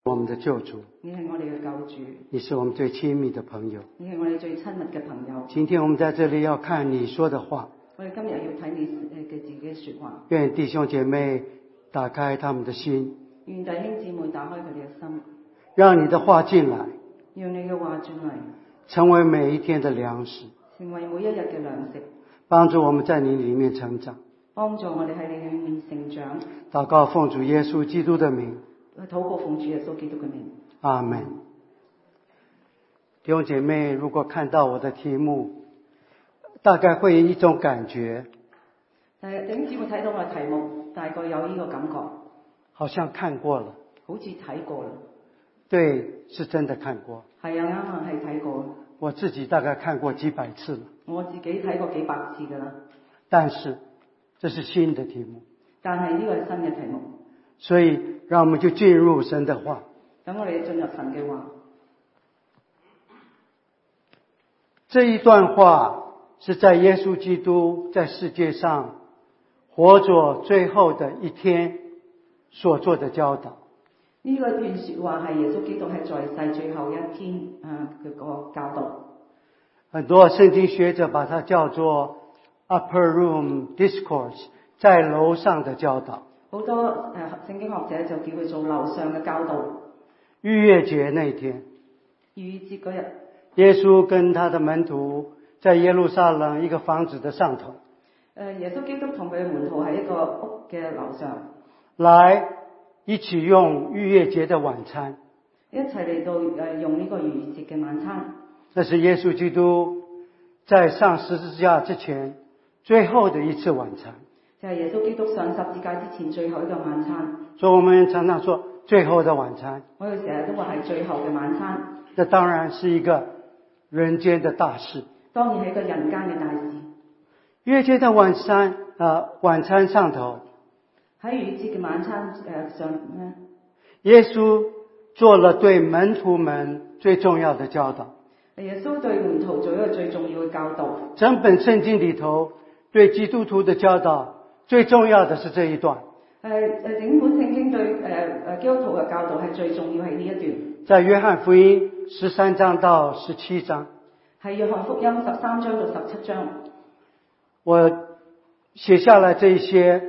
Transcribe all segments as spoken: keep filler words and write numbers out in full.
我们的救主， 你係我哋嘅救主， 你是我們最親密的朋友。 你係我哋最親密嘅朋友。 今天我們在這裡要看你說的話， 我哋今日要睇你誒嘅自己嘅說話。 願弟兄姐妹打開他們的心， 願弟兄姊妹打開佢哋嘅心， 讓你的話進來， 讓你嘅話進嚟， 成為每一天的糧食， 成為每一日嘅糧食， 幫助我們在你裡面成長， 幫助我哋喺你裡面成長。 禱告奉主耶穌基督的名， 禱告奉主耶穌基督嘅名。 阿門。弟兄姐妹，如果看到我的題目，大概會有一種感覺， 誒，弟兄姊妹睇到我嘅題目，大概有呢個感覺， 好像看過了。 好似睇過啦。 對，是真的看過。 係啊，啱啊，係睇過。 我自己大概看過幾百次了。 我自己睇過幾百次㗎啦。 但是，這是新的題目。 但係呢個係新嘅題目。 所以，讓我們就進入神的話。 等我哋進入神嘅話。 這一段話是在耶穌基督在世界上活着最後的一天所做的教導。 呢個段說話係耶穌基督喺在世最後一天誒嘅個教導。 很多聖經學者把它叫做 Upper Room Discourse， 在樓上的教導。 好多誒聖經學者就叫佢做樓上嘅教導。 逾越節那一天， 逾越節嗰日， 耶穌跟他的門徒在耶路撒冷一個房子的上頭。 誒耶穌基督同佢嘅門徒喺一個屋嘅樓上， 來一起用逾越節的晚餐， 一齊嚟到誒用呢個逾越節嘅晚餐。 這是耶穌基督在上十字架之前最後的一次晚餐。 就係耶穌基督上十字架之前最後一個晚餐。 所以我們常常說最後的晚餐。 我哋成日都話係最後嘅晚餐。 這當然是一個人間的大事。 當然係一個人間嘅大事。 逾越節的晚餐啊、呃，晚餐上頭， 喺逾越節嘅晚餐誒上咧， 耶穌做了對門徒們最重要的教導。 耶穌對門徒做一個最重要嘅教導。 整本聖經裏頭對基督徒的教導最重要的是這一段。 誒誒，整本聖經對誒誒基督徒嘅教導係最重要係呢一段。 在約翰福音十三章到十七章。 係約翰福音十三章到十七章。 我寫下來這一些，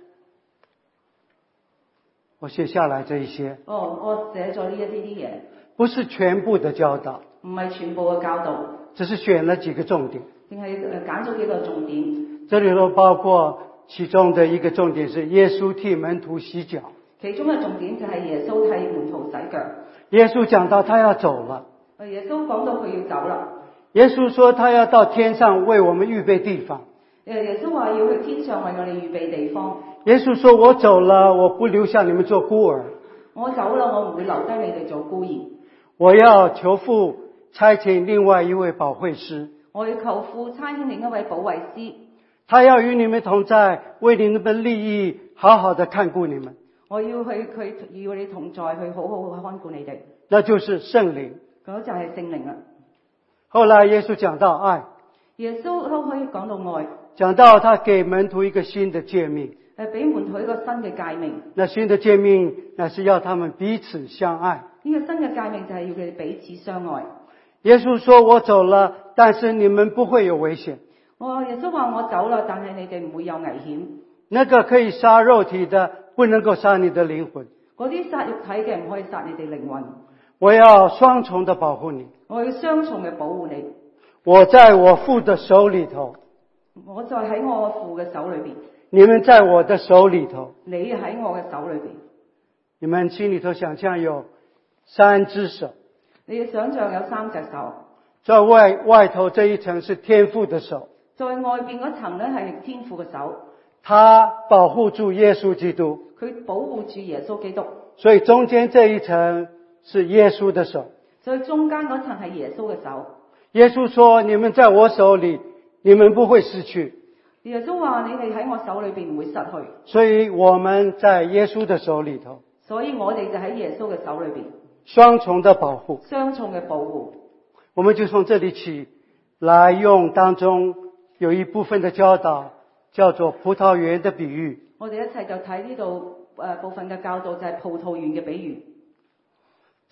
我寫下來這一些。 哦，我寫咗呢一啲啲嘢。 不是全部的教導。 唔係全部嘅教導。 只是選了幾個重點。 淨係誒揀咗幾個重點。 這裏頭包括其中的一個重點是耶穌替門徒洗腳。 其中嘅重點就係耶穌替門徒洗腳。 耶穌講到他要走了。 耶穌講到佢要走啦。 耶穌說他要到天上為我們預備地方。 耶穌話要去天上為我哋預備地方。 耶穌說我走了，我不留下你們做孤兒。 我走了，我唔會留低你哋做孤兒。 我要求父差遣另外一位保惠師。 我要求父差遣另一位保惠師。 他要與你們同在，為你們利益，好好的看顧你們。 我要去佢與你同在，去好好去看顧你哋。 那就是聖靈。 嗰就係聖靈啦。 後來耶穌講到愛。 耶穌都可以講到愛。 講到他給門徒一個新的誡命。 誒，俾門徒一個新嘅誡命。 那新的誡命，那是要他們彼此相愛。 呢個新嘅誡命就係要佢哋彼此相愛。 耶穌說我走了，但是你們不會有危險。 我耶穌話我走了，但係你哋唔會有危險。 那個可以殺肉體的，不能夠殺你的靈魂。 嗰啲殺肉體嘅唔可以殺你哋靈魂。 我要雙重的保護你。 我要雙重嘅保護你。 我在我父的手裏頭。 我就喺我父嘅手裏邊。 你們在我的手裏頭。 你喺我嘅手裏邊。 你們心裏頭想象有三隻手。 你嘅想象有三隻手。 在外外頭這一層是天父的手。 在外邊嗰層咧係天父嘅手。 他保護住耶穌基督。 佢保護住耶穌基督。 所以中間這一層是耶穌的手。 所以中間嗰層係耶穌嘅手。 耶穌說：你們在我手裏，你們不會失去。 耶穌話：你哋喺我手裏邊唔會失去。 所以我們在耶穌的手裏頭。 所以我哋就喺耶穌嘅手裏邊。 雙重的保護。 雙重嘅保護。 我們就從這裏起來用當中有一部分的教導，叫做葡萄園的比喻。 我哋一齊就睇呢度誒部分嘅教導，就係葡萄園嘅比喻。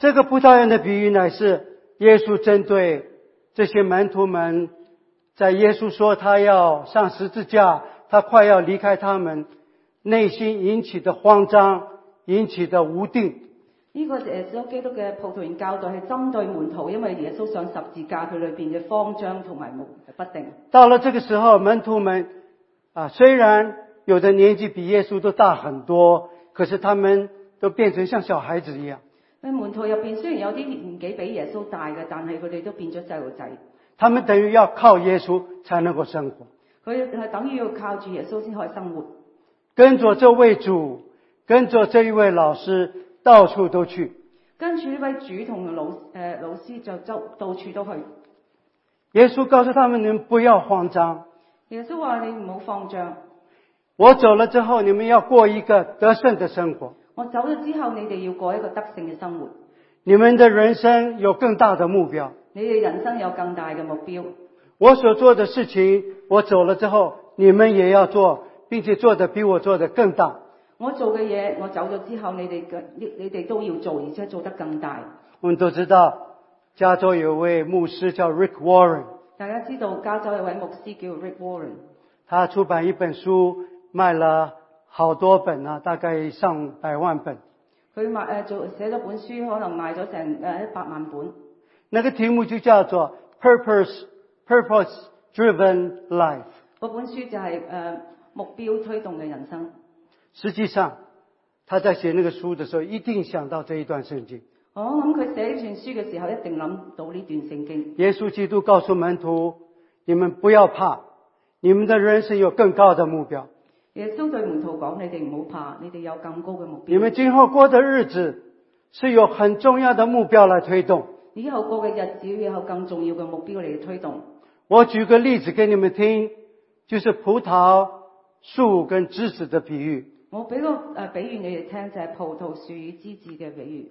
这个葡萄园的比喻乃是耶稣针对这些门徒们，在耶稣说他要上十字架，他快要离开他们，內心引起的慌張，引起的無定。 呢個耶穌基督嘅葡萄園教導係針對門徒，因為耶穌上十字架佢裏邊嘅慌張同埋不定。 到了這個時候，門徒們啊，雖然有的年紀比耶穌都大很多，可是他們都變成像小孩子一樣。 門徒入邊雖然有啲年紀比耶穌大嘅，但係佢哋都變咗細路仔。 他們等於要靠耶穌才能夠生活。 佢係等於要靠住耶穌先可以生活。 跟着這位主，跟着這一位老師，到處都去。 跟住呢位主同老誒、呃、老師就周到處都去。 耶穌告訴他們：你們不要慌張。 耶穌話：你唔好慌張。 我走了之後，你們要過一個得勝的生活。 我走咗之後，你哋要過一個得勝嘅生活。 你們的人生有更大的目標。 你哋人生有更大嘅目標。 我所做的事情，我走了之後，你們也要做，並且做得比我做得更大。 我做嘅嘢，我走咗之後，你哋嘅你你哋都要做，而且做得更大。 我們都知道，加州有位牧師叫 Rick Warren。 大家知道加州有位牧師叫 Rick Warren。他出版一本書，賣了好多本啊，大概上百萬本。佢賣誒做寫咗本書，可能賣咗成誒一百萬本。那個題目就叫做 Purpose Purpose Driven Life。嗰本書就係、是、誒、呃、目標推動嘅人生。實際上，他在寫那個書的時候，一定想到這一段聖經。我諗佢寫呢段書嘅時候，一定諗到呢段聖經。耶穌基督告訴門徒：你們不要怕，你們的人生有更高的目標。耶穌對門徒講：你哋唔好怕，你哋有更高嘅目標。你們今後過的日子是有很重要的目標來推動。以後過嘅日子有更重要嘅目標嚟推動。我舉個例子給你們聽，就是葡萄樹跟枝子的比喻。我俾個誒比喻你哋聽，就係、是、葡萄樹與枝子嘅比喻。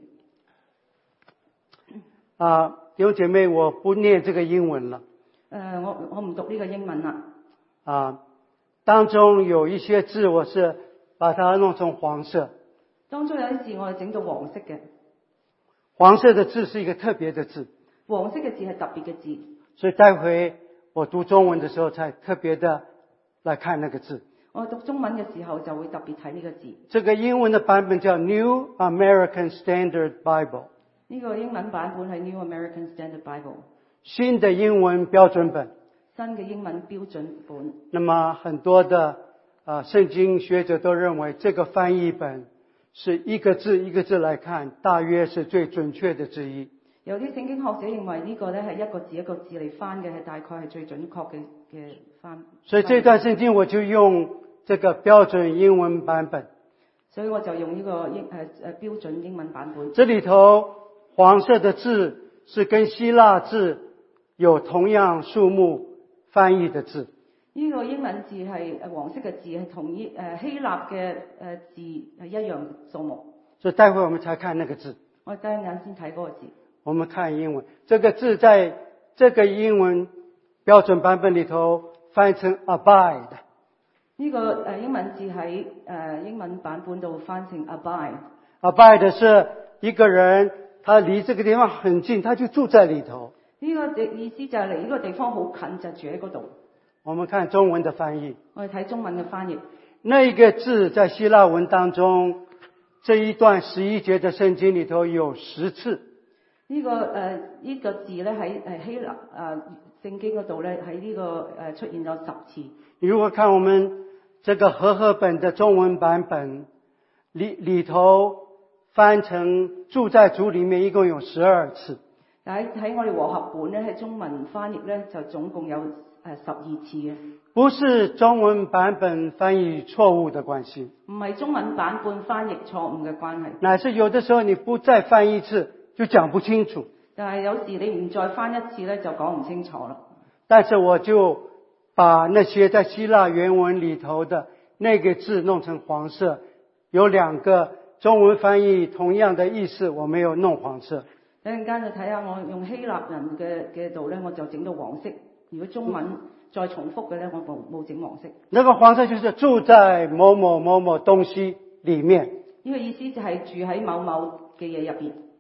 啊，弟兄姐妹，我不念這個英文了。誒、呃，我我唔讀呢個英文啦。啊。當中有一些字我是把它弄成黃色。當中有啲字我係整到黃色嘅。黃色的字是一個特別的字。黃色嘅字係特別嘅字。所以待會我讀中文的時候才特別的來看那個字。我讀中文嘅時候就會特別睇呢個字。這個英文的版本叫 New American Standard Bible。呢個英文版本係 New American Standard Bible。新的英文標準本。新嘅英文標準本。那麼很多的啊聖經學者都認為這個翻譯本是一個字一個字來看，大約是最準確的之一。有啲聖經學者認為呢個咧係一個字一個字嚟翻嘅，係大概係最準確嘅嘅翻。所以這段聖經我就用這個標準英文版本。所以我就用呢個英誒誒標準英文版本。這裡頭黃色的字是跟希臘字有同樣數目翻譯的字，呢個英文字係誒黃色嘅字係同於誒希臘嘅誒字係一樣數目。所以待會我們才看那個字。我等陣先睇嗰個字。我們看英文，這個字在這個英文標準版本裡頭翻譯成 abide。呢個誒英文字喺誒英文版本度翻成 abide。abide 是一個人，他離這個地方很近，他就住在裡頭。呢個意思就係離呢個地方好近，就住喺嗰度。我們看中文的翻譯。我哋睇中文嘅翻譯。那一個字在希臘文當中，這一段十一節的聖經裡頭有十次。呢、這個誒呢、呃這個字咧喺誒希臘誒聖經嗰度咧喺呢個誒出現咗十次。你如果看我們這個和合本的中文版本，裡裡頭翻成住在主裡面，一共有十二次。喺喺我哋和合本咧，喺中文翻譯咧就總共有誒十二次嘅。不是中文版本翻譯錯誤的關係，唔係中文版本翻譯錯誤嘅關係，乃是有的時候你不再翻一次就講不清楚。但係有時你唔再翻一次咧就講唔清楚啦。但是我就把那些在希臘原文裡頭的那個字弄成黃色，有兩個中文翻譯同樣的意思，我沒有弄黃色。一陣間就睇下我用希臘人嘅嘅度咧，我就整到黃色。如果中文再重複嘅咧，我冇冇整黃色。那個黃色就是住在某某某某東西裡面。呢個意思就係住喺某某嘅嘢入邊。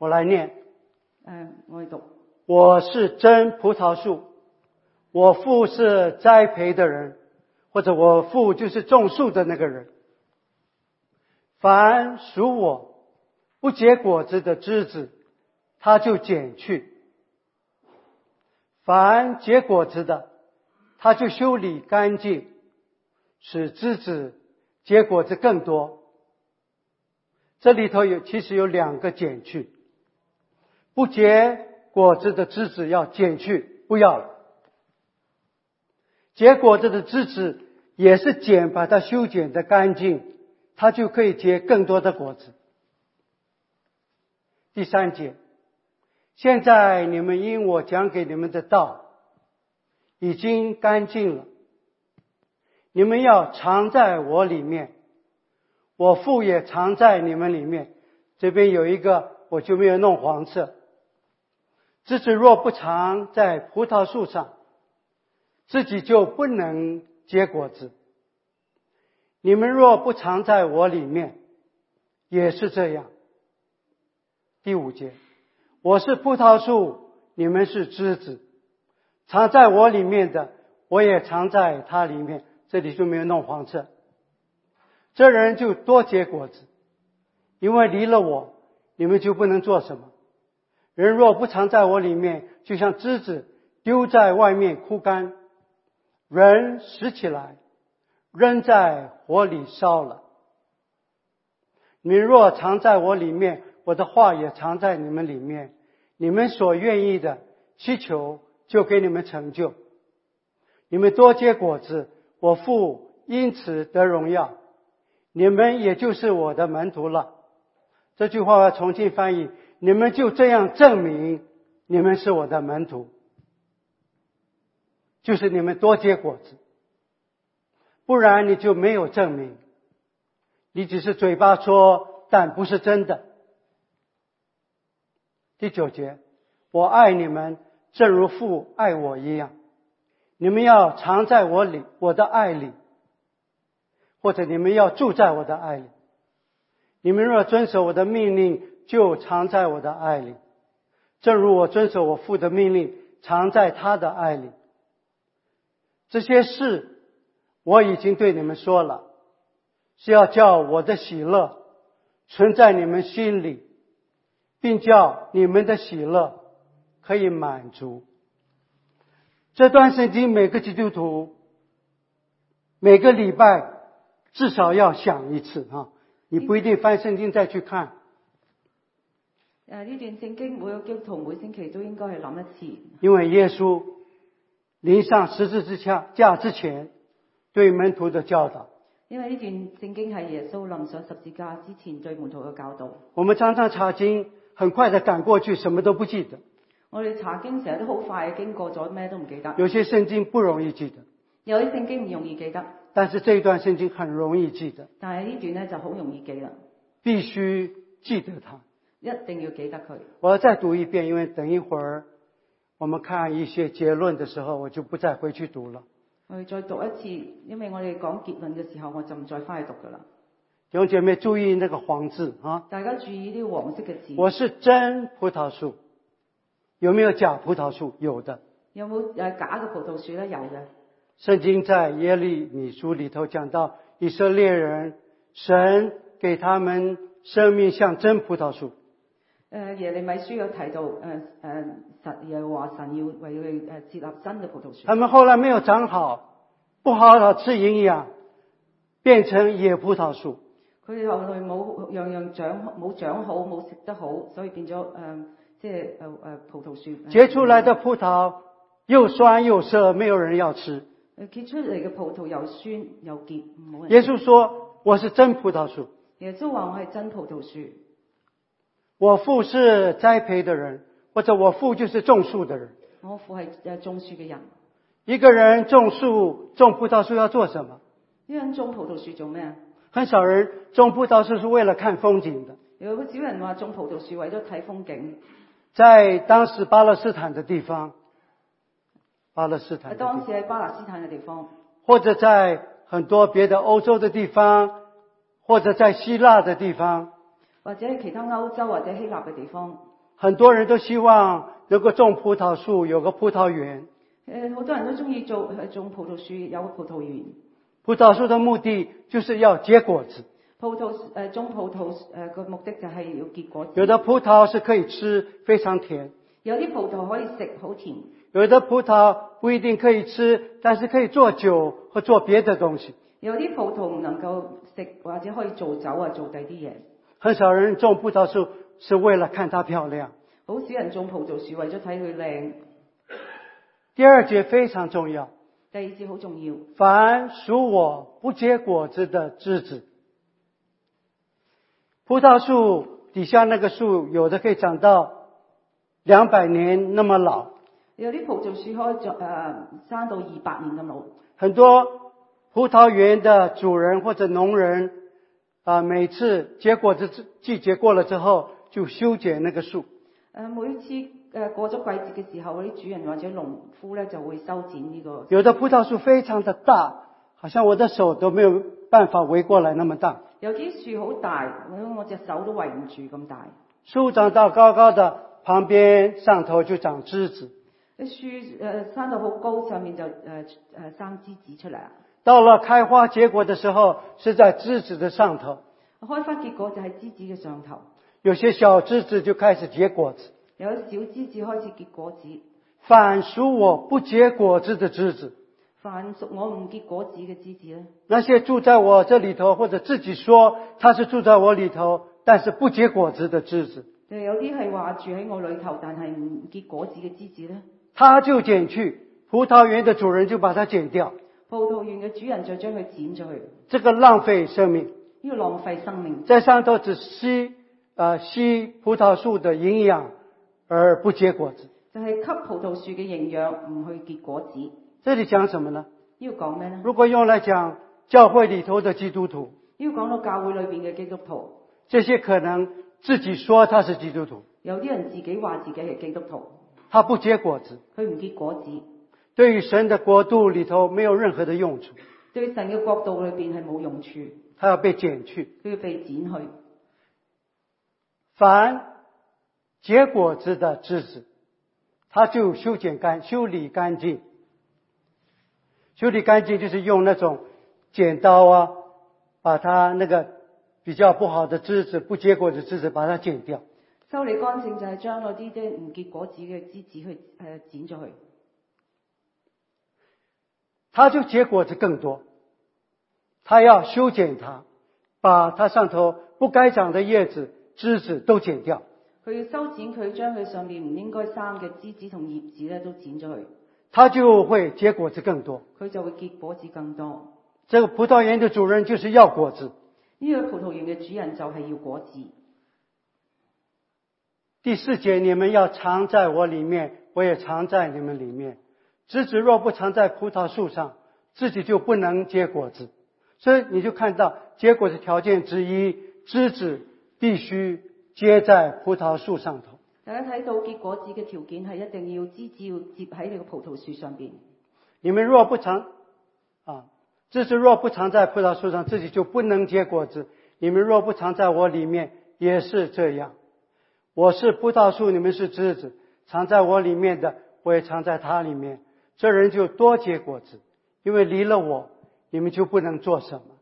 我来念。 誒，我嚟讀。 我是真葡萄樹，我父是栽培的人，或者我父就是種樹的那個人。凡屬我不結果子的枝子，他就剪去；凡結果子的，他就修理乾淨，使枝子結果子更多。這裡頭有其實有兩個剪去，不結果子的枝子要剪去，不要了。結果子的枝子也是剪，把它修剪得乾淨，它就可以結更多的果子。第三節，現在你們因我講給你們的道已經乾淨了，你們要藏在我裡面，我父也藏在你們裡面。這邊有一個我就沒有弄黃色。枝子若不藏在葡萄樹上，自己就不能結果子。你們若不藏在我裡面，也是這樣。第五節，我是葡萄樹，你們是枝子，藏在我裡面的，我也藏在他裡面。這裡就沒有弄黃色。這人就多結果子，因為離了我，你們就不能做什麼。人若不藏在我裡面，就像枝子丟在外面枯乾，人拾起來扔在火裡燒了。你若藏在我裡面，我的話也藏在你們裡面，你們所願意的祈求就給你們成就。你們多結果子，我父因此得榮耀，你們也就是我的門徒了。這句話我要重新翻譯，你們就這樣證明你們是我的門徒，就是你們多結果子，不然你就沒有證明，你只是嘴巴說，但不是真的。第九節，我愛你們，正如父愛我一樣，你們要藏在我裡，我的愛裡，或者你們要住在我的愛裡。你們若遵守我的命令，就藏在我的愛裡，正如我遵守我父的命令，藏在他的愛裡。這些事我已經對你們說了，是要叫我的喜樂存在你們心裡，並叫你們的喜樂可以滿足。這段聖經每個基督徒每個禮拜至少要想一次哈，你不一定翻聖經再去看。 誒，呢段聖經每個基督徒每星期都應該去諗一次。因為耶穌臨上十字架之前對門徒的教導。 因為呢段聖經係耶穌臨上十字架之前對門徒嘅教導。 我們常常查經，很快地趕過去，什麼都不記得。 我哋查經成日都好快經過咗，咩都唔記得。 有些聖經不容易記得。 有啲聖經唔容易記得。 但是這一段聖經很容易記得。 但係呢段呢就好容易記啦。 必須記得它。 一定要記得佢。 我要再讀一遍，因為等一會兒我們看一些結論的時候，我就不再回去讀了。 我哋再讀一次，因為我哋講結論嘅時候，我就唔再翻去讀噶啦。 弟兄姐妹注意那個黃字啊！ 大家注意啲黃色嘅字。我是真葡萄樹，有沒有假葡萄樹？有的。 有冇誒假嘅葡萄樹咧？有嘅。聖經在耶利米書裏頭講到以色列人，神給他們生命像真葡萄樹。 誒耶利米書有提到誒誒神又話神要為佢誒設立真嘅葡萄樹。他們後來沒有長好，不好好吃營養，變成野葡萄樹。 佢哋後來冇樣樣長冇長好，冇食得好，所以變咗誒即係誒誒葡萄樹。 結出來的葡萄又酸又澀，沒有人要吃。 誒結出嚟嘅葡萄又酸又澀，冇人。 耶穌說：我是真葡萄樹。 耶穌話：我係真葡萄樹。 我父是栽培的人，或者我父就是種樹的人。 我父係誒種樹嘅人。 一個人種樹種葡萄樹要做什麼？ 一個人種葡萄樹做咩啊？ 很少人種葡萄樹是為了看風景的。 有好少人話種葡萄樹為咗睇風景。 在當時巴勒斯坦的地方，巴勒斯坦。 當時喺巴勒斯坦嘅地方。 或者在很多別的歐洲的地方，或者在希臘的地方。 或者其他歐洲或者希臘嘅地方， 很多人都希望能够种葡萄樹，有個葡萄園。 誒，好多人都中意做種葡萄樹，有個葡萄園。 葡萄樹的目的就是要結果子。 葡萄誒種葡萄誒個目的就係要結果子。 有的葡萄是可以吃，非常甜。 有啲葡萄可以食，好甜。 有的葡萄不一定可以吃，但是可以做酒或做別的東西。 有啲葡萄唔能夠食，或者可以做酒啊，做第啲嘢。 很少人種葡萄樹是為了看它漂亮。 好少人種葡萄樹為咗睇佢靚。 第二節非常重要。 第二節好重要。 凡屬我不結果子的枝子。葡萄樹底下那個樹，有的可以長到兩百年那麼老。 有啲葡萄樹可以誒生到二百年咁老。很多葡萄園的主人或者農人啊、呃，每次結果子季節過了之後，就修剪那個樹。 誒，每次誒過咗季節嘅時候，嗰啲主人或者農夫咧就會修剪呢個。 有的葡萄樹非常的大，好像我的手都沒有辦法圍過來那麼大。 有啲樹好大，我隻手都圍唔住咁大。 樹長到高高的，旁邊上頭就長枝子。 啲樹誒生到好高，上面就誒誒生枝子出嚟。 到了開花結果的時候，是在枝子的上頭。 開花結果就係枝子嘅上頭。 有些小枝子就開始結果子。 有小枝子開始結果子。 凡屬我不結果子的枝子。 凡屬我唔結果子嘅枝子咧。 那些住在我這裡頭，或者自己說他是住在我裡頭，但是不結果子的枝子。 有啲係話住喺我裡頭，但係唔結果子嘅枝子咧。 他就剪去，葡萄園的主人就把它剪掉。 葡萄園嘅主人就將佢剪咗去。 這個浪費生命。 呢個浪費生命。 在上頭只吸啊、呃、吸葡萄樹的營養，而不結果子。 就係吸葡萄樹嘅營養，唔去結果子。 這裡講什麼呢？ 呢個講咩呢？ 如果用來講教會裡頭的基督徒， 呢個講到教會裏邊嘅基督徒， 這些可能自己說他是基督徒， 有啲人自己話自己係基督徒， 他不結果子， 佢唔結果子， 對於神的國度裡頭沒有任何的用處， 對神嘅國度裏邊係冇用處， 他要被剪去， 佢要被剪去。 凡結果子的枝子，他就修剪乾修理乾淨。修理乾淨就是用那種剪刀啊，把它那個比較不好的枝子、不結果的枝子把它剪掉。 修理乾淨就係將嗰啲即係唔結果子嘅枝子去誒剪咗去， 它就結果子更多。他要修剪它，把它上頭不該長的葉子、枝子都剪掉。 佢要修剪佢，將佢上面唔應該生嘅枝子同葉子咧都剪咗去。 它就會結果子更多， 佢就會結果子更多。 這個葡萄園的主人就是要果子， 呢個葡萄園嘅主人就係要果子。 第四節，你們要藏在我裡面，我也藏在你們裡面。枝子若不藏在葡萄樹上，自己就不能結果子。所以你就看到結果子條件之一，枝子必須結在葡萄樹上頭。 大家睇到結果子嘅條件係一定要枝子要接喺你個葡萄樹上邊。 你們若不藏啊，枝子若不藏在葡萄樹上，自己就不能結果子。你們若不藏在我裡面，也是這樣。我是葡萄樹，你們是枝子，藏在我裡面的，我也藏在他裡面。這人就多結果子，因為離了我，你們就不能做什麼。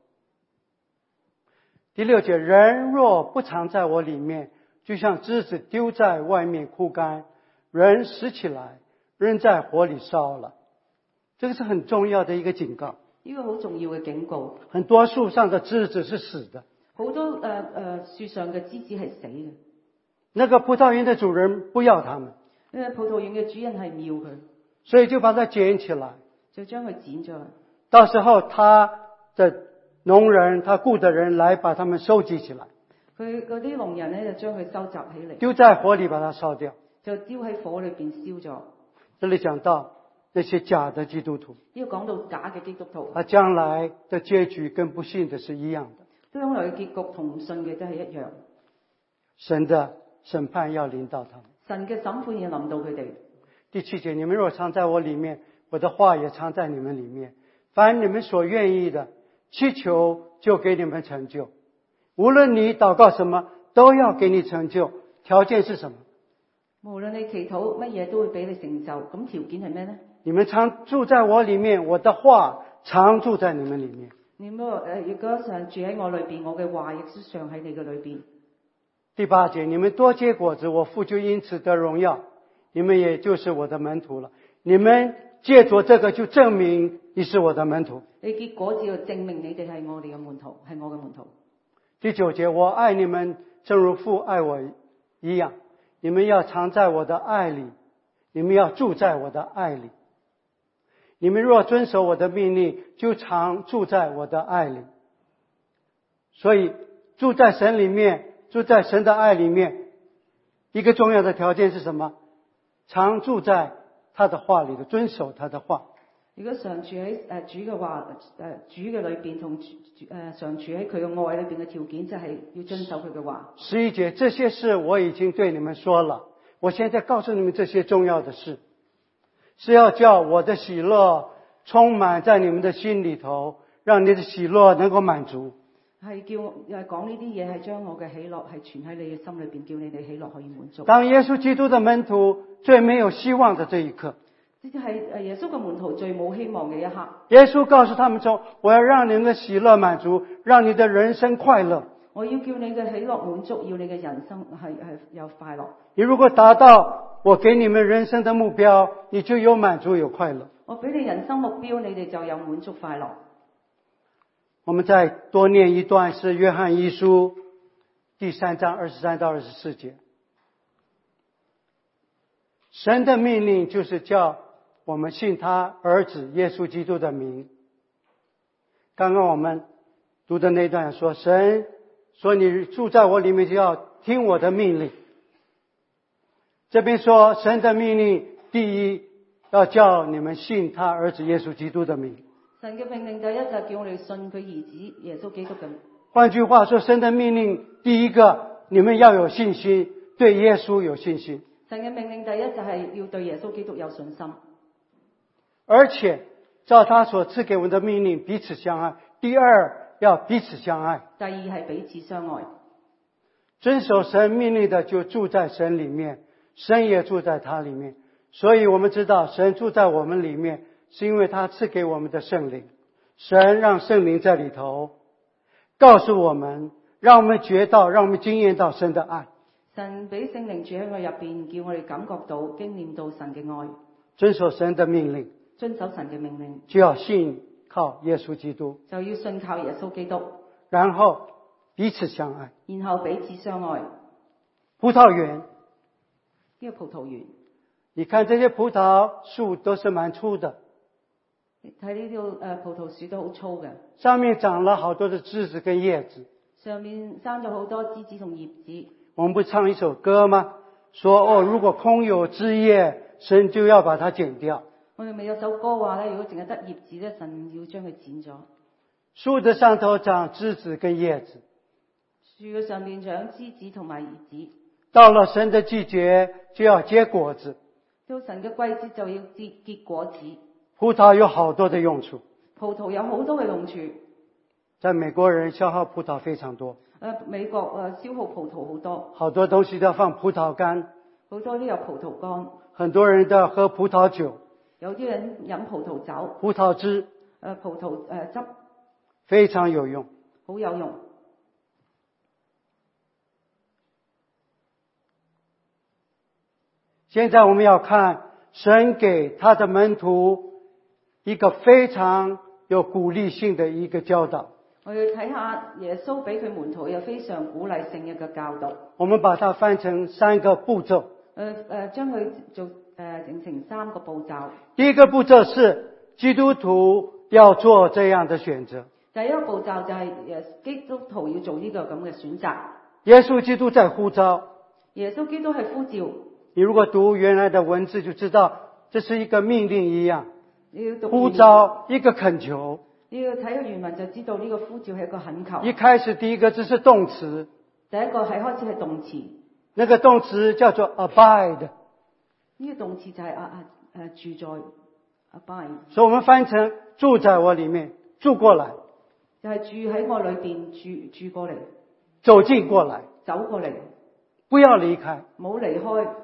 第六節，人若不藏在我裡面，就像枝子丟在外面枯乾，人拾起來扔在火裡燒了。這個是很重要的一個警告。 呢個好重要嘅警告。 很多樹上的枝子是死的。 好多誒誒樹上嘅枝子係死嘅。 那個葡萄園的主人不要他們。 因為葡萄園嘅主人係唔要佢， 所以就把它撿起來， 就將佢剪咗。 到時候他的農人，他雇的人來把他們收集起來。 佢嗰啲農人咧就將佢收集起嚟， 丟在火裡把它燒掉， 就丟喺火裏邊燒咗。 這裡講到那些假的基督徒， 呢個講到假嘅基督徒， 他將來的結局跟不信的是一樣的。 將來嘅結局同唔信嘅都係一樣。 神的審判要臨到他們， 神嘅審判要臨到佢哋。 第七節，你們若藏在我裡面，我的話也藏在你們裡面，凡你們所願意的，祈求就給你們成就。無論你禱告什麼，都要給你成就。條件是什麼？ 無論你祈禱乜嘢都會俾你成就，咁條件係咩呢？ 你們常住在我裡面，我的話常住在你們裡面。 你們誒，如果常住喺我裏邊，我嘅話亦都常喺你嘅裏邊。 第八節，你們多結果子，我父就因此得榮耀，你們也就是我的門徒了。你們借着這個就證明你是我的門徒。 你結果子就證明你哋係我哋嘅門徒，係我嘅門徒。 第九節，我愛你們，正如父愛我一樣，你們要常在我的愛裡，你們要住在我的愛裡。你們若遵守我的命令，就常住在我的愛裡。所以住在神裡面，住在神的愛裡面，一個重要的條件是什麼？常住在他的話裡的，遵守他的話。 如果常住喺誒主嘅話誒主嘅裏邊，同誒常住喺佢嘅愛裏邊嘅條件，就係要遵守佢嘅話。 十一節，這些事我已經對你們說了，我現在告訴你們這些重要的事，是要叫我的喜樂充滿在你們的心裡頭，讓你的喜樂能夠滿足。 係叫誒講呢啲嘢，係將我嘅喜樂係存喺你嘅心裏邊，叫你哋喜樂可以滿足。 當耶穌基督的門徒最沒有希望的這一刻， 呢啲係誒耶穌嘅門徒最冇希望嘅一刻。 耶穌告訴他們說：我要讓你們的喜樂滿足，讓你的人生快樂。 我要叫你嘅喜樂滿足，要你嘅人生係係有快樂。 你如果達到我給你們人生的目標，你就有滿足有快樂。 我俾你人生目標，你哋就有滿足快樂。 我們再多念一段，是約翰一書第三章二十三到二十四節。神的命令就是叫我們信他兒子耶穌基督的名。剛剛我們讀的那段說，神說你住在我裡面就要聽我的命令。這邊說神的命令，第一要叫你們信他兒子耶穌基督的名。 神嘅命令第一就係叫我哋信佢兒子耶穌基督嘅。 換句話說，神的命令第一個，你們要有信心，對耶穌有信心。 神嘅命令第一就係要對耶穌基督有信心， 而且照他所賜給我們的命令彼此相愛。第二要彼此相愛。 第二係彼此相愛。 遵守神命令的就住在神裡面，神也住在他裡面。所以我們知道神住在我們裡面，是因為他賜給我們的聖靈。神讓聖靈在裡頭告訴我們，讓我們覺到，讓我們經驗到神的愛。 神俾聖靈住喺我入邊，叫我哋感覺到、經驗到神嘅愛。 遵守神的命令， 遵守神嘅命令， 就要信靠耶穌基督， 就要信靠耶穌基督， 然後彼此相愛， 然後彼此相愛。 葡萄園， 呢個葡萄園， 你看這些葡萄樹都是蠻粗的， 你睇呢條誒葡萄樹都好粗嘅， 上面長了好多的枝子跟葉子， 上面生咗好多枝子同葉子。 我們不唱一首歌嗎？說哦，如果空有枝葉，神就要把它剪掉。 我哋咪有首歌話咧，如果淨係得葉子咧，神要將佢剪咗。 樹的上頭長枝子跟葉子， 樹嘅上面長枝子同埋葉子。 到了神的季節就要結果子， 到神嘅季節就要結結果子。 葡萄有好多的用處， 葡萄有好多嘅用處。 在美國人消耗葡萄非常多。 誒美國誒消耗葡萄好多， 好多東西都要放葡萄乾， 好多都有葡萄乾。 很多人都要喝葡萄酒， 有啲人飲葡萄酒、 葡萄汁， 誒葡萄誒汁， 非常有用， 好有用。 現在我們要看神給他的門徒一個非常有鼓勵性的一個教導。 我要睇下耶穌俾佢門徒有非常鼓勵性嘅個教導。 我們把它翻成三個步驟。 誒誒，將佢做誒整成三個步驟。 第一個步驟是基督徒要做這樣的選擇。 第一個步驟就係誒基督徒要做呢個咁嘅選擇。 耶穌基督在呼召。 耶穌基督係呼召。 你如果讀原來的文字，就知道這是一個命令一樣。 你要讀呼召，一個懇求。 你要睇個原文就知道呢個呼召係一個懇求。 一開始第一個字是動詞， 第一個係開始係動詞， 那個動詞叫做 abide。 呢個動詞就係啊啊誒住在 abide。 所以我們翻成住在我裡面，住過來， 就係住喺我裏邊住住過嚟， 走進過來， 走過嚟， 不要離開， 冇離開。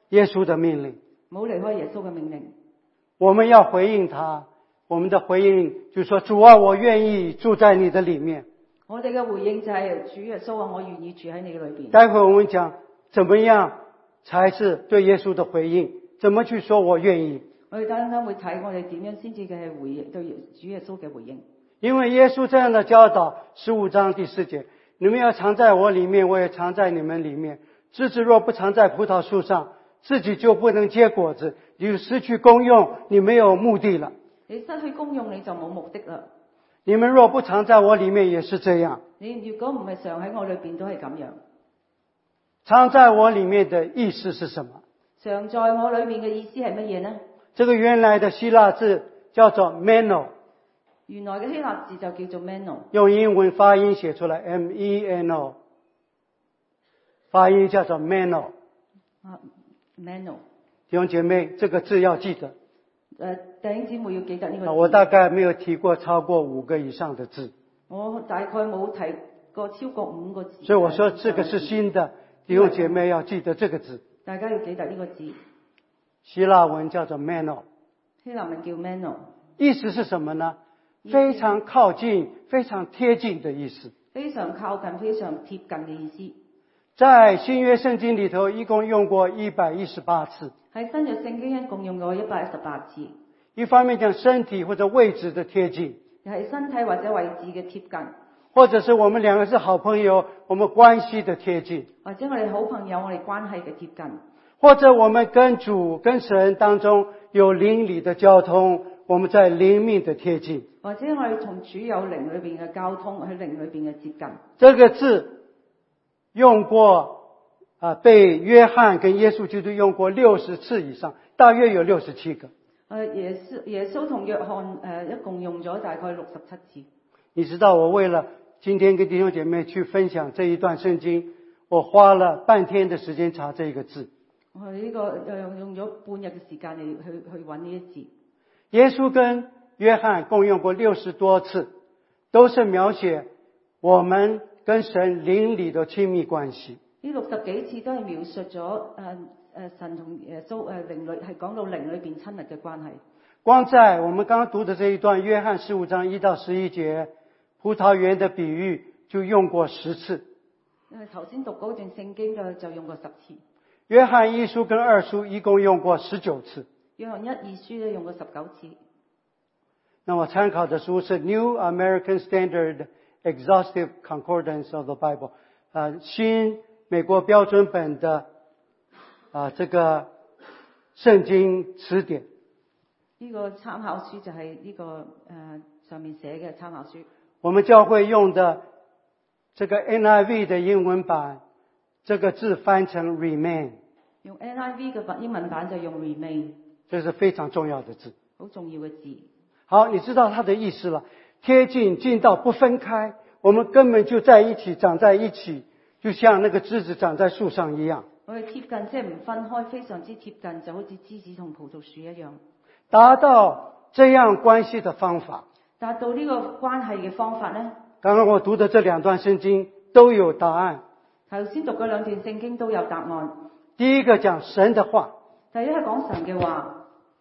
耶穌的命令， 冇離開耶穌嘅命令。 我們要回應他，我們的回應就是說，主啊，我願意住在你的裡面。 我哋嘅回應就係主耶穌話，我願意住喺你嘅裏邊。 待會我們講怎麼樣才是對耶穌的回應，怎麼去說我願意。 我哋等陣會睇我哋點樣先至嘅係回應對主耶穌嘅回應。 因為耶穌這樣的教導，十五章第四節，你們要藏在我裡面，我也藏在你們裡面。枝子若不藏在葡萄樹上，自己就不能結果子，你就失去功用，你沒有目的了。 你失去功用，你就冇目的啦。 你們若不藏在我裡面，也是這樣。 你如果唔係常喺我裏邊，都係咁樣。 藏在我裡面的意思是什麼？ 常在我裏面嘅意思係乜嘢呢？ 這個原來的希臘字叫做 meno。 原來嘅希臘字就叫做 meno。 用英文發音寫出來 M E N O， 發音叫做 meno。 啊 meno。 弟兄姐妹，這個字要記得。 誒，弟兄姊妹要記得呢個字。 我大概沒有提過超過五個以上的字。 我大概冇提過超過五個字。 所以我說這個是新的，弟兄姐妹要記得這個字。 大家要記得呢個字。 希臘文叫做 meno。 希臘文叫 meno。 意思是什麼呢？非常靠近、非常貼近的意思。 非常靠近、非常貼近嘅意思。 在新約聖經裏頭，一共用過一百一十八次。 喺新約聖經一共用過一百一十八次。 一方面講身體或者位置的貼近， 又係身體或者位置嘅貼近， 或者是我們兩個是好朋友，我們關係的貼近， 或者我哋好朋友，我哋關係嘅貼近， 或者我們跟主跟神當中有靈裡的交通，我們在靈命的貼近， 或者我哋同主有靈裏邊嘅交通，喺靈裏邊嘅接近。 這個字用過啊，被約翰跟耶穌基督用過六十次以上，大約有六十七個。 誒耶穌耶穌同約翰誒一共用咗大概六十七次。 你知道我為了今天跟弟兄姐妹去分享這一段聖經，我花了半天的時間查這個字。 我呢個誒用咗半日嘅時間嚟去去揾呢一字。 耶穌跟約翰共用過六十多次，都是描寫我們跟神靈裡的親密關係。 呢六十幾次都係描述咗誒。呃誒神同耶穌誒靈裏係講到靈裏邊親密嘅關係。 光在我們剛剛讀的這一段約翰十五章一到十一節，葡萄園的比喻就用過十次。誒頭先讀嗰段聖經嘅就用過十次。 約翰一書跟二書一共用過十九次。 約翰一二書咧用過十九次。 那我參考的書是 New American Standard Exhaustive Concordance of the Bible， 啊，新美國標準本的。啊，這個聖經詞典， 呢個參考書就係呢、這個誒、呃、上面寫嘅參考書。 我們教會用的這個 N I V 的英文版，這個字翻成 remain。 用 N I V 嘅英文版就用 remain。 這是非常重要的字。 好重要嘅字。好， 你知道它的意思了，貼近近到不分開，我們根本就在一起，長在一起，就像那個枝子長在樹上一樣。 我哋貼近即係唔分開，非常之貼近，就好似枝子同葡萄樹一樣。 達到這樣關係的方法， 達到呢個關係嘅方法呢？ 剛剛我讀的這兩段聖經都有答案。 頭先讀嗰兩段聖經都有答案。 第一個講神的話， 第一係講神嘅話。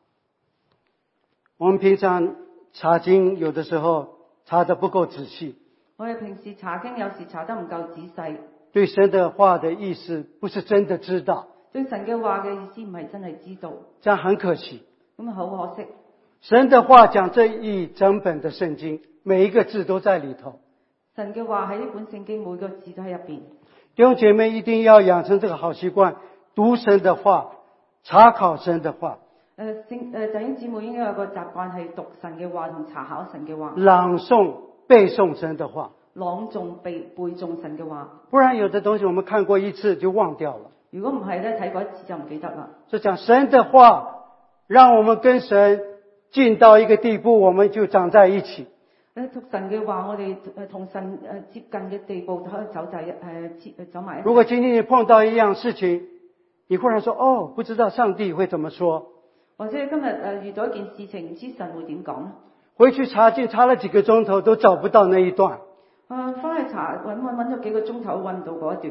我們平常查經有的時候查得不夠仔細。 我哋平時查經有時查得唔夠仔細。 對神的話的意思不是真的知道， 對神嘅話嘅意思唔係真係知道， 這樣很可惜。 咁好可惜。 神的話講這一整本的聖經，每一個字都在裏頭。 神嘅話喺呢本聖經每個字都喺入邊。 弟兄姐妹一定要養成這個好習慣，讀神的話，查考神的話。 誒聖誒弟兄姊妹應該有個習慣係讀神嘅話同查考神嘅話。 朗誦背誦神的話。 朗誦背背誦神嘅話， 不然有的東西我們看過一次就忘掉了。 如果唔係咧，睇過一次就唔記得啦。 就講神的話，讓我們跟神近到一個地步，我們就長在一起。 誒讀神嘅話，我哋誒同神誒接近嘅地步，可以走在誒誒走埋一齊。 如果今天你碰到一樣事情，你忽然說：哦，不知道上帝會怎麼說。 或者今日誒遇到一件事情，唔知神會點講咧？ 回去查經查了幾個鐘頭，都找不到那一段。 啊！翻去查揾揾揾咗幾個鐘頭，揾唔到嗰一段。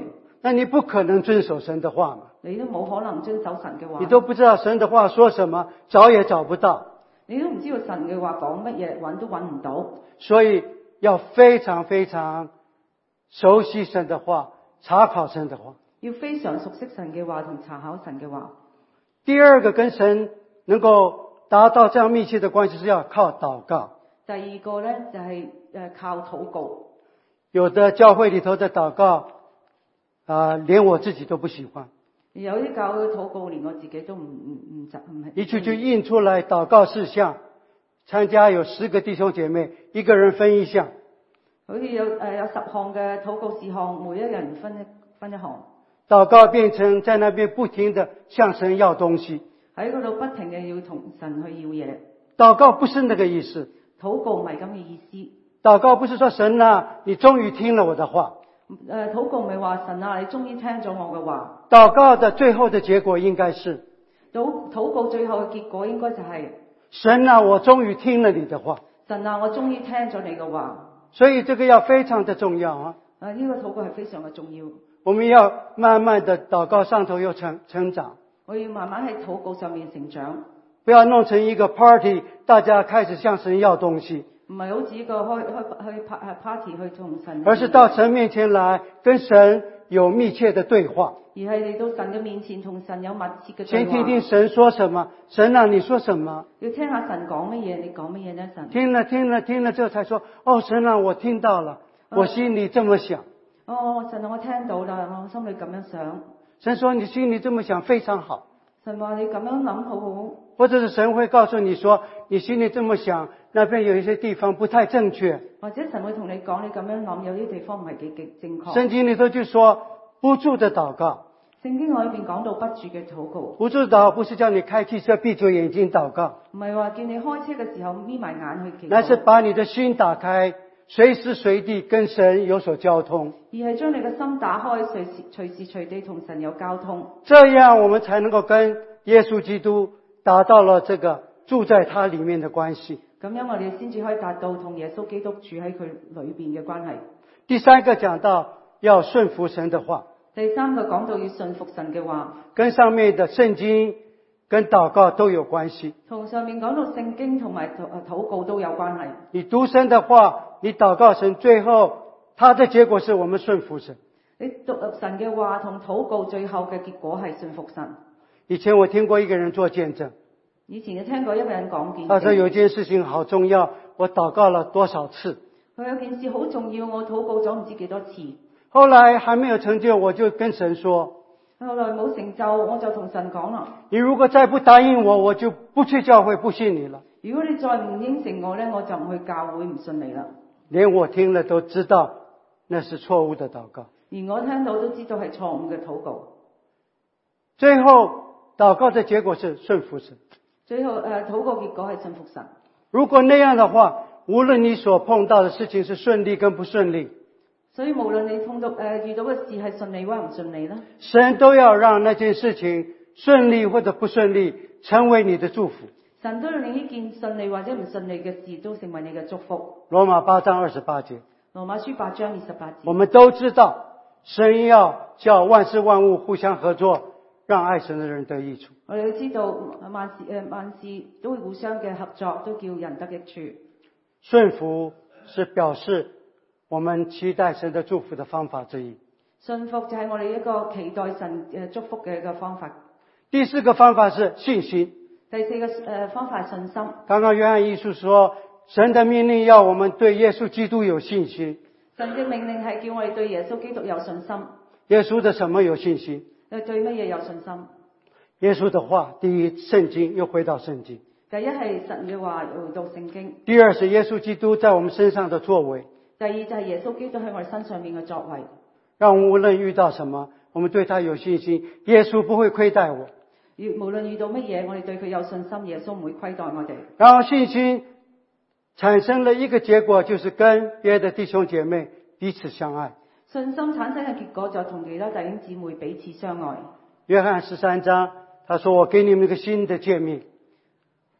那你不可能遵守神的话嘛。 你都冇可能遵守神嘅話。 你都不知道神的話說什麼，找也找不到。 你都唔知道神嘅話講乜嘢，揾都揾唔到。 所以要非常非常熟悉神的話，查考神的話。 要非常熟悉神嘅話同查考神嘅話。 第二個跟神能夠達到這樣密切的關係，是要靠禱告。 第二個呢，就係誒靠禱告。 有的教會裏頭的禱告啊、呃，連我自己都不喜歡。 有啲教會禱告連我自己都唔唔唔唔係。 一句句印出來禱告事項，參加有十個弟兄姐妹，一個人分一項。 好似有誒、呃、有十項嘅禱告事項，每一人分一分一項。禱告變成在那邊不停地向神要東西。 喺嗰度不停嘅要同神去要嘢。 禱告不是那個意思。 禱告唔係咁嘅意思。 禱告不是說神啊，你終於聽了我的話。 誒，禱告唔係話神啊，你終於聽咗我嘅話。 禱告的最後的結果應該是， 禱禱告最後嘅結果應該就係、是、 神啊，我終於聽了你的話。 神啊，我終於聽咗你嘅話。 所以這個要非常的重要啊。 啊，呢個禱告係非常嘅重要。 我們要慢慢的禱告上頭又成成長。 我要慢慢喺禱告上面成長。 不要弄成一個 party， 大家開始向神要東西。 唔係好似一個開開去 party 去同神， 而是到神面前來跟神有密切的對話。 而係嚟到神嘅面前同神有密切嘅對話。 先聽聽神說什麼，神啊，你說什麼？ 要聽下神講乜嘢，你講乜嘢呢？神聽了聽了聽了之後才說，哦，神啊，我聽到了，哦、我心裏這麼想。 哦，神啊，我聽到啦，我心裏咁樣想。 神說你心裏這麼想非常好。 神話你咁樣諗好好。 或者是神會告訴你說，你心裏這麼想，那邊有一些地方不太正確。 或者神會同你講，你咁樣諗，有啲地方唔係幾幾正確。 聖經裏頭就說不住的禱告。 聖經裏邊講到不住嘅禱告。 不住禱告不是叫你開汽車閉着眼睛禱告。 唔係話叫你開車嘅時候眯埋眼去祈禱。 那是把你的心打開，隨時隨地跟神有所交通。 而係將你嘅心打開，隨時隨時隨地同神有交通。 這樣我們才能夠跟耶穌基督達到了這個住在他裏面的關係。 咁樣我哋先至可以達到同耶穌基督住喺佢裏邊嘅關係。 第三個講到要順服神的話。 第三個講到要順服神嘅話， 跟上面的聖經跟禱告都有關係。 同上面講到聖經同埋禱告都有關係。 你讀神的話，你禱告神，最後他的結果是我們順服神。 你讀神嘅話同禱告，最後嘅結果係順服神。 以前我聽過一個人做見證。 以前我聽過一個人講見證。 他說有件事情好重要，我禱告了多少次。 佢有件事好重要，我禱告咗唔知幾多次。 後來還沒有成就，我就跟神說。 後來冇成就，我就同神講啦。 你如果再不答應我，我就不去教會，不信你了。 如果你再唔應承我呢，我就唔去教會，唔信你啦。 連我聽了都知道那是錯誤的禱告。 而我聽到都知道係錯誤嘅禱告。 最後禱告的結果是順服神。 最後誒，禱告結果係順服神。 如果那樣的話，無論你所碰到的事情是順利跟不順利， 所以無論你碰到誒、呃、遇到嘅事係順利或唔順利呢， 神都要讓那件事情順利或者不順利成為你的祝福。 神都要令呢件順利或者唔順利嘅事都成為你嘅祝福。 羅馬八章二十八節。 羅馬書八章二十八節。 我們都知道，神要叫萬事萬物互相合作，讓愛神的人得益處。 我哋都知道萬事誒萬事都會互相嘅合作，都叫人得益處。 順服是表示我們期待神的祝福的方法之一。 順服就係我哋一個期待神誒祝福嘅一個方法。 第四個方法是信心。 第四個誒方法係信心。 剛剛約翰一書說，神的命令要我們對耶穌基督有信心。 神嘅命令係叫我哋對耶穌基督有信心。 耶穌的什麼有信心？ 誒對乜嘢有信心？ 耶穌的話，第一，聖經，又回到聖經。 第一係神嘅話，又回到聖經。 第二是耶穌基督在我們身上的作為。 第二就係耶穌基督喺我哋身上面嘅作為。 讓我們無論遇到什麼，我們對他有信心，耶穌不會虧待我。 無論遇到乜嘢，我哋對佢有信心，耶穌唔會虧待我哋。 然後信心產生了一個結果，就是跟別的弟兄姐妹彼此相愛。 信心產生嘅結果就同其他弟兄姊妹彼此相愛。 約翰十三章，他說：我給你們一個新的誡命，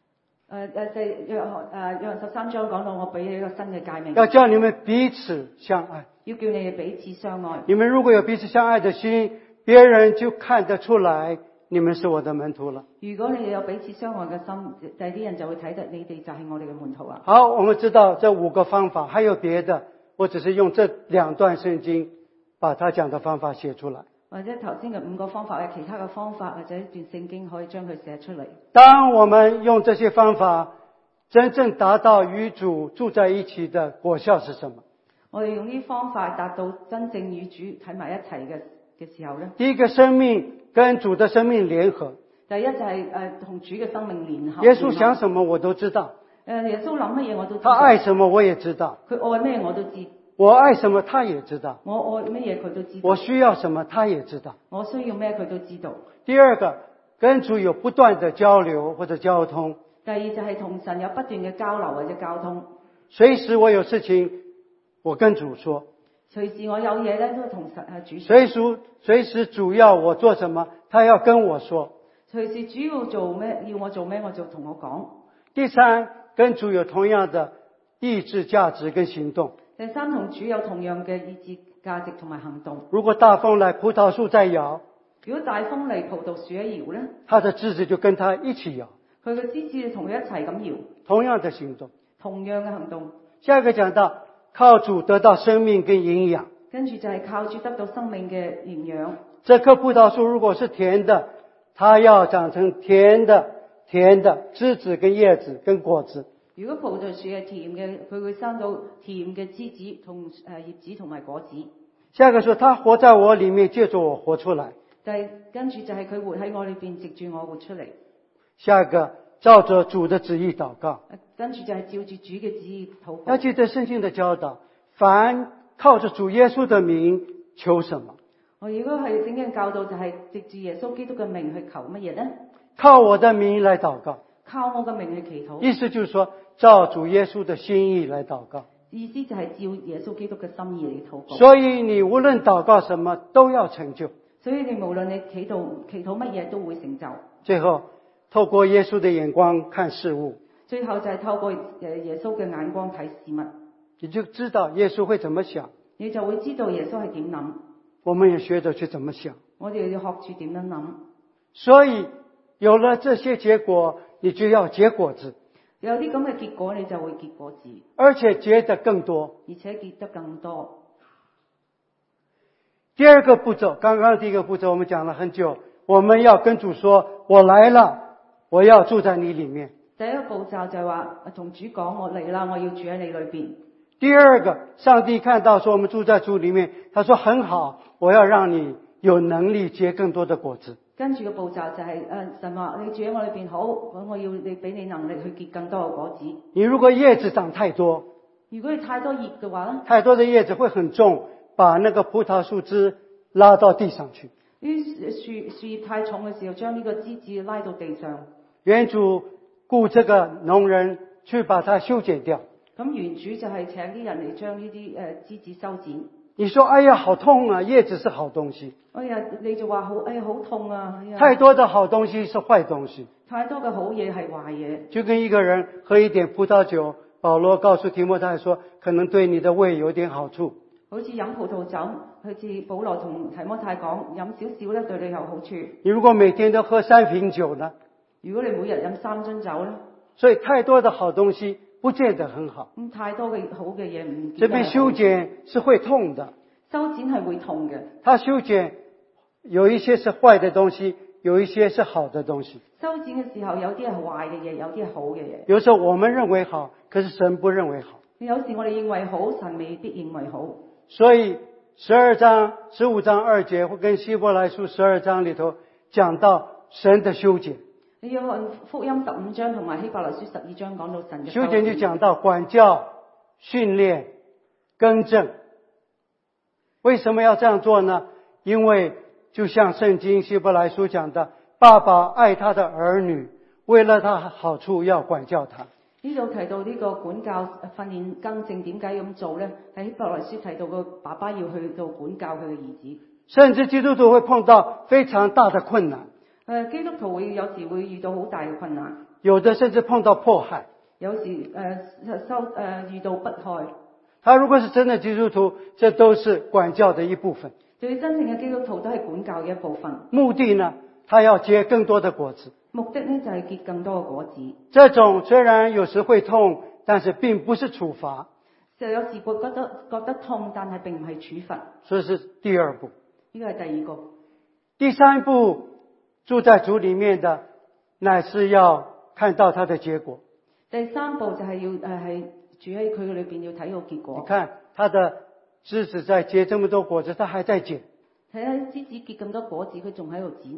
誒誒，即係約翰誒約翰十三章講到，我俾你一個新嘅誡命， 要叫你們彼此相愛。 要叫你哋彼此相愛。 你們如果有彼此相愛的心，別人就看得出來你們是我的門徒了。 如果你哋有彼此相愛嘅心，第啲人就會睇得你哋就係我哋嘅門徒啦。 好，我們知道這五個方法，還有別的，我只是用這兩段聖經把他講的方法寫出來。 或者頭先嘅五個方法嘅其他嘅方法，或者一段聖經可以將佢寫出嚟。 當我們用這些方法真正達到與主住在一起的果效是什麼？ 我哋用呢啲方法達到真正與主喺埋一齊嘅嘅時候咧， 第一個生命跟主的生命聯合。 第一就係誒同主嘅生命聯合。 耶穌想什麼我都知道。 誒耶穌諗乜嘢我都知道。 他愛什麼我也知道。 佢愛咩我都知。 我愛什麼他也知道。 我愛乜嘢佢都知道。 我需要什麼他也知道。 我需要咩佢都知道。 第二個，跟主有不斷的交流或者交通。 第二就係同神有不斷嘅交流或者交通。 隨時我有事情，我跟主說。 隨時我有嘢咧，都同神係主說。 隨時隨時主要我做什麼，他要跟我說。 隨時主要做咩，要我做咩，我就同我講。 第三，跟主有同樣的意志、價值跟行動。 第三，同主有同樣嘅意志、價值同埋行動。 如果大風來，葡萄樹在搖。 如果大風嚟，葡萄樹一搖咧， 他的枝子就跟他一起搖。 佢嘅枝子同佢一齊咁搖。 同樣的行動。 同樣嘅行動。 下一個講到靠主得到生命跟營養。 跟住就係靠主得到生命嘅營養。 這棵葡萄樹如果是甜的，它要長成甜的甜的枝子跟葉子跟果子。 如果葡萄樹係甜嘅，佢會生到甜嘅枝子同誒葉子同埋果子。 下一個說，他活在我裡面，借着我活出來。 但係跟住就係佢活喺我裏邊，藉住我活出嚟。 下一個，照着主的旨意禱告。 跟住就係照住主嘅旨意禱告。 要記得聖經的教導，凡靠着主耶穌的名求什麼？ 我如果係聖經教導，就係藉住耶穌基督嘅名去求乜嘢呢？ 靠我的名來禱告。 靠我嘅名去祈禱。 意思就是說，照主耶穌的心意來禱告。 意思就係照耶穌基督嘅心意嚟禱告。 所以你無論禱告什麼都要成就。 所以你無論你祈禱祈禱乜嘢都會成就。 最後，透過耶穌的眼光看事物。 最後就係透過誒耶穌嘅眼光睇事物。 你就知道耶穌會怎麼想。 你就會知道耶穌係點諗。 我們也學着去怎麼想。 我哋要學住點樣諗。 所以有了這些結果，你就要結果子。 有啲咁嘅結果，你就會結果子。 而且結得更多。 而且結得更多。 第二個步驟，剛剛第一個步驟我們講了很久，我們要跟主說，我來了，我要住在你裡面。 第一個步驟就係話同主講，我嚟啦，我要住喺你裏邊。 第二個，上帝看到說我們住在主裡面，他說很好，我要讓你有能力結更多的果子。 跟住個步驟就係、是、誒神話你住喺我裏邊好，我要你俾你能力去結更多嘅果子。 你如果葉子長太多， 如果你太多葉嘅話咧， 太多的葉子會很重，把那個葡萄樹枝拉到地上去。 於樹樹葉太重嘅時候，將呢個枝子拉到地上。 園主雇這個農人去把它修剪掉。 咁園主就係請啲人嚟將呢啲誒枝子修剪。 你說哎呀好痛啊，葉子是好東西。 哎呀你就話好哎呀好痛啊、哎、 太多的好東西是壞東西。 太多嘅好嘢係壞嘢。 就跟一個人喝一點葡萄酒，保羅告訴提摩太說可能對你的胃有點好處。 好似飲葡萄酒，好似保羅同提摩太講飲少少咧對你有好處。 你如果每天都喝三瓶酒呢？ 如果你每日飲三樽酒咧？ 所以太多的好東西不見得很好。 咁太多嘅好嘅嘢唔。 這邊修剪是會痛的。 修剪係會痛嘅。 它修剪有一些是壞的東西，有一些是好的東西。 修剪嘅時候有啲係壞嘅嘢，有啲係好嘅嘢。 有時候我們認為好，可是神不認為好。 有時我哋認為好，神未必認為好。 所以十二章十五章二節會跟希伯來書十二章裏頭講到神的修剪。 約翰福音十五章同埋希伯來書十二章講到神嘅修剪，就講到管教、訓練、更正。為什麼要這樣做呢？因為就像聖經希伯來書講的，爸爸愛他的兒女，為了他好處要管教他。 呢度提到呢個管教、訓練、更正，點解咁做呢？喺希伯來書提到個爸爸要去到管教佢嘅兒子。甚至基督徒會碰到非常大的困難。誒，基督徒會有時會遇到好大嘅困難。 有的甚至碰到迫害。 有時誒、呃、收誒、呃、遇到迫害。 他如果是真的基督徒，這都是管教的一部分。 對真正嘅基督徒都係管教嘅一部分。 目的呢，他要結更多的果子。 目的呢就係結更多嘅果子。 這種雖然有時會痛，但是並不是處罰。 就有時覺得覺得痛，但係並唔係處罰。 所以是第二步。 呢個係第二個。 第三步，住在主裡面的，乃是要看到他的結果。 第三步就係要誒係住喺佢裏邊要睇到結果。 你看他的枝子在結這麼多果子，他還在剪。 睇下枝子結咁多果子，佢仲喺度剪。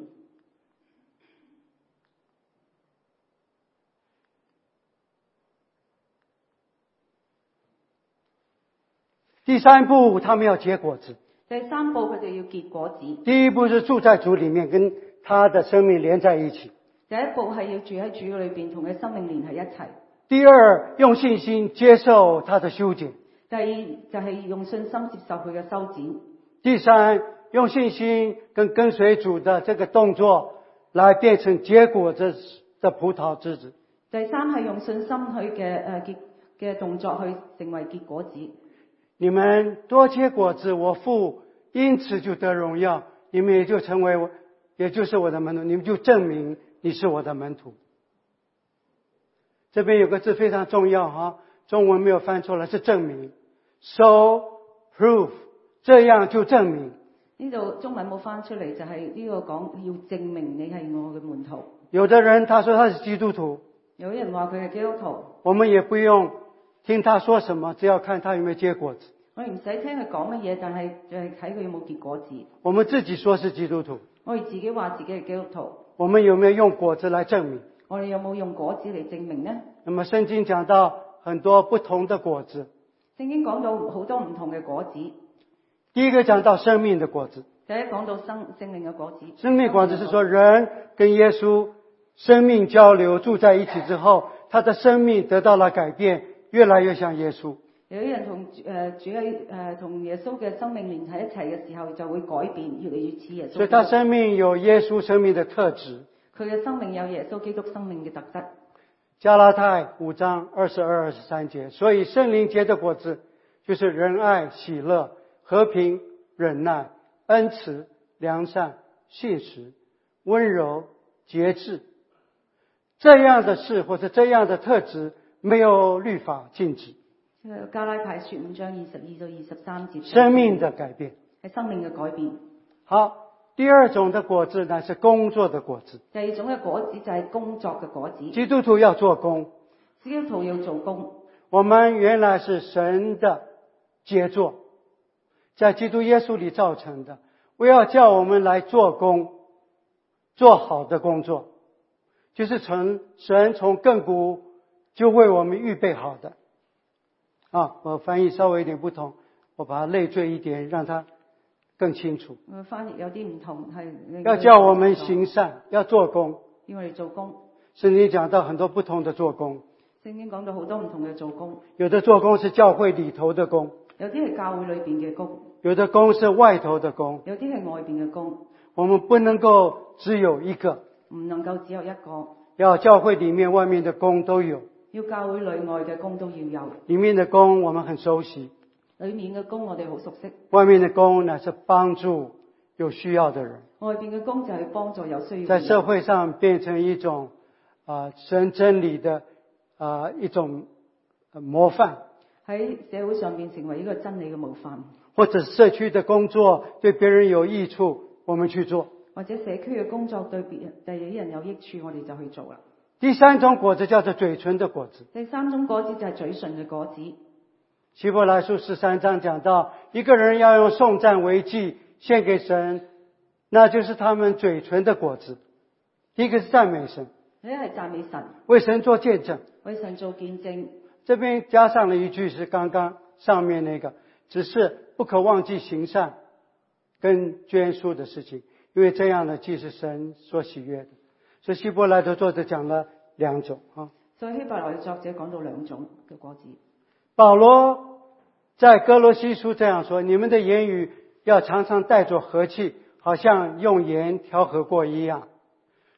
第三步，他們要結果子。 第三步，佢哋要結果子。 第一步是住在主裡面，跟他的生命連在一起。 第一步係要住喺主裏邊，同佢生命連喺一齊。 第二，用信心接受他的修剪。 第二就係用信心接受佢嘅修剪。 第三，用信心跟跟隨主的這個動作，來變成結果子的葡萄枝子。 第三係用信心去嘅誒結嘅動作去成為結果子。 你們多結果子，我父因此就得榮耀，你們也就成為我，也就是我的門徒，你們就證明你是我的門徒。這邊有個字非常重要哈，中文沒有翻出來，是證明 ，so proof， 這樣就證明。 呢度中文冇翻出嚟，就係呢個講要證明你係我嘅門徒。 有的人他說他是基督徒， 有人話佢係基督徒， 我們也不用聽他說什麼，只要看他有沒有結果子。 我哋唔使聽佢講乜嘢，但係就係睇佢有冇結果子。 我們自己說是基督徒， 我哋自己話自己係基督徒， 我們有沒有用果子來證明？ 我哋有冇用果子嚟證明呢？ 那麼聖經講到很多不同的果子。 聖經講到好多唔同嘅果子。 第一個講到生命的果子。 第一講到生生命嘅果子。 生命果子是說人跟耶穌生命交流住在一起之後，他的生命得到了改變，越來越像耶穌。 有啲人同誒、呃、主喺誒同耶穌嘅生命連喺一齊嘅時候，就會改變，越嚟越似耶穌。 所以他生命有耶穌生命的特質。 佢嘅生命有耶穌基督生命嘅特質。 加拉太五章二十二、二十三節，所以聖靈結的果子就是仁愛、喜樂、和平、忍耐、恩慈、良善、信實、溫柔、節制。這樣的事或者這樣的特質，沒有律法禁止。 加拉太書五章二十二到二十三節。 生命的改變， 係生命嘅改變。 好。第二種的果子呢，是工作的果子。 第二種嘅果子就係工作嘅果子。 基督徒要做工。 基督徒要做工。 我們原來是神的傑作，在基督耶穌裏造成的。我要叫我們來做工，做好的工作，就是從神從亙古就為我們預備好的。啊，我翻譯稍微有點不同，我把它累贅一點，讓它更清楚。 我翻譯有啲唔同，係要叫我們行善，要做工。 要我哋做工。 聖經講到很多不同的做工。 聖經講到好多唔同嘅做工。 有的做工是教會裏頭的工。 有啲係教會裏邊嘅工。 有的工是外頭的工。 有啲係外邊嘅工。 我們不能夠只有一個。 唔能夠只有一個。 要教會裏面外面的工都有。 要教會裏外嘅工都要有。 裏面的工我們很熟悉。 裏面嘅工我哋好熟悉。 外面的工呢是幫助有需要的人。 外邊嘅工就係幫助有需要的人。 在社會上變成一種啊、呃、神真理的啊、呃、一種模範。喺社會上面成為一個真理嘅模範。 或者社區的工作對別人有益處，我們去做。 或者社區嘅工作對別人對啲人有益處，我哋就去做啦。 第三種果子叫做嘴唇的果子。 第三種果子就係嘴唇嘅果子。 希伯來書十三章講到，一個人要用頌讚為祭獻給神，那就是他們嘴唇的果子。第一個是讚美神， 呢係讚美神， 為神做見證， 為神做見證。 這邊加上了一句是剛剛上面那個，只是不可忘記行善跟捐書的事情，因為這樣的祭是神所喜悅的。所以希伯來的作者講了兩種啊。 所以希伯來的作者講到兩種嘅果子。 保羅在哥羅西書這樣說，你們的言語要常常帶着和氣，好像用鹽調和過一樣，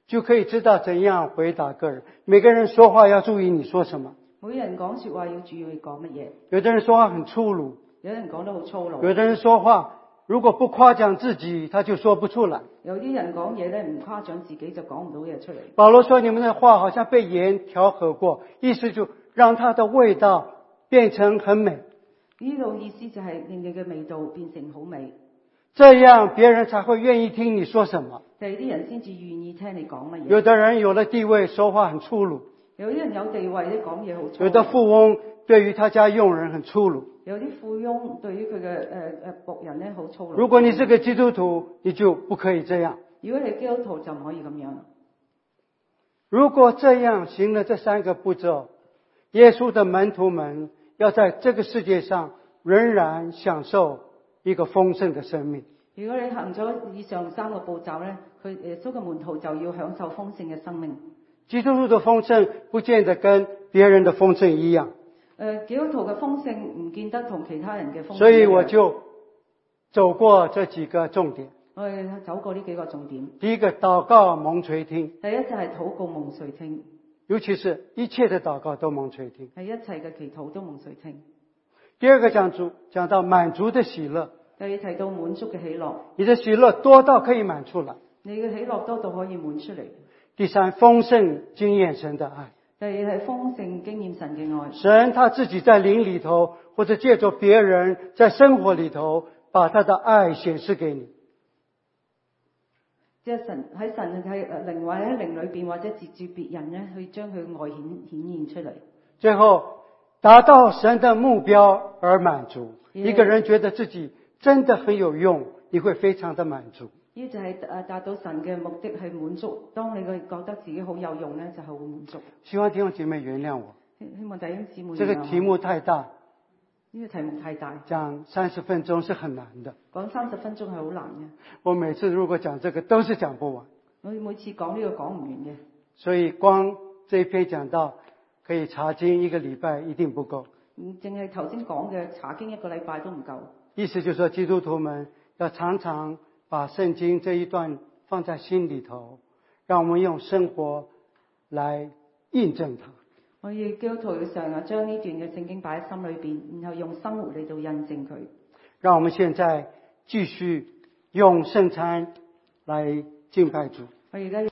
就可以知道怎样回答个人。每个人说话要注意你说什么。 每人講說話要注意佢講乜嘢。 有的人說話很粗魯， 有人講得好粗魯。 有的人說話如果不誇獎自己，他就說不出來。 有啲人講嘢咧唔誇獎自己就講唔到嘢出嚟。 保羅說你們的話好像被鹽調和過，意思就讓它的味道變成很美。 呢度意思就係令你嘅味道變成好美。 這樣別人才會願意聽你說什麼。 第二啲人先至願意聽你講乜嘢。 有的人有了地位，說話很粗魯。 有啲人有地位咧講嘢好粗魯。 有的富翁對於他家傭人很粗魯。 有啲富翁對於佢嘅誒誒僕人咧好粗魯。 如果你是個基督徒，你就不可以這樣。 如果你基督徒就唔可以咁樣。 如果這樣行了這三個步驟，耶穌的門徒們要在這個世界上仍然享受一個豐盛的生命。 如果你行咗以上三個步驟咧，佢耶穌嘅門徒就要享受豐盛嘅生命。 基督徒的豐盛不見得跟別人的豐盛一樣。 誒，基督徒嘅豐盛唔見得同其他人嘅豐盛一樣。 所以我就走過這幾個重點。 我哋走過呢幾個重點。 第一個，禱告蒙垂聽。 第一就係禱告蒙垂聽。 尤其是一切的禱告都蒙垂聽。 係一切嘅祈禱都蒙垂聽。 第二個講主講到滿足的喜樂。 第二提到滿足嘅喜樂。 你的喜樂多到可以滿出來。 你嘅喜樂多到可以滿出嚟。 第三，豐盛經驗神的愛。 第二係豐盛經驗神嘅愛。 神他自己在靈裏頭，或者借着別人在生活裏頭，把他的愛顯示給你。 即係神喺神喺靈或者喺靈裏邊，或者藉住別人咧，去將佢愛顯顯現出嚟。最後達到神的目標而滿足。一個人覺得自己真的很有用，你會非常的滿足。 呢就係誒達到神嘅目的係滿足。當你嘅覺得自己好有用咧，就係好滿足。 希望弟兄姐妹原諒我。 希望弟兄姊妹。 這個題目太大。 呢個題目太大。 講三十分鐘是很難的。 講三十分鐘係好難嘅。 我每次如果講這個都是講不完。 我每次講呢個講唔完嘅。 所以光這一篇講到可以查經一個禮拜一定不夠。 嗯，淨係頭先講嘅查經一個禮拜都唔夠。 意思就是說基督徒們要常常把聖經這一段放在心裏頭，讓我們用生活來印證它。 我要基督徒要成日將呢段嘅聖經擺喺心裏邊，然後用生活嚟到印證佢。 讓我們現在繼續用聖餐來敬拜主。 我而家。